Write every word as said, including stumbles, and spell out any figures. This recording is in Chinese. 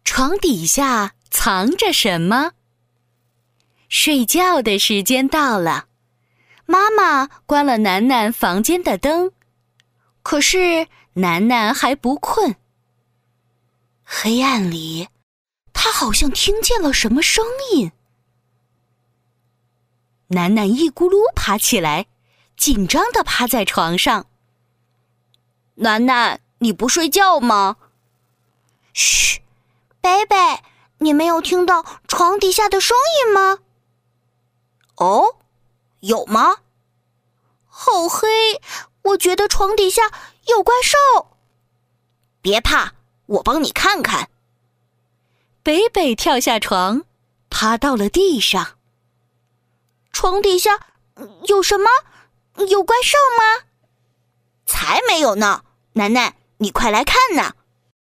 床底下藏着什么？睡觉的时间到了，妈妈关了楠楠房间的灯，可是楠楠还不困。黑暗里，她好像听见了什么声音。楠楠一咕噜爬起来，紧张地趴在床上。楠楠，你不睡觉吗？ 嘘，贝贝，你没有听到床底下的声音吗？ 哦，有吗？ 好黑，我觉得床底下有怪兽。 别怕，我帮你看看。北北跳下床，趴到了地上。 床底下有什么？有怪兽吗？ 才没有呢！楠楠，你快来看呐！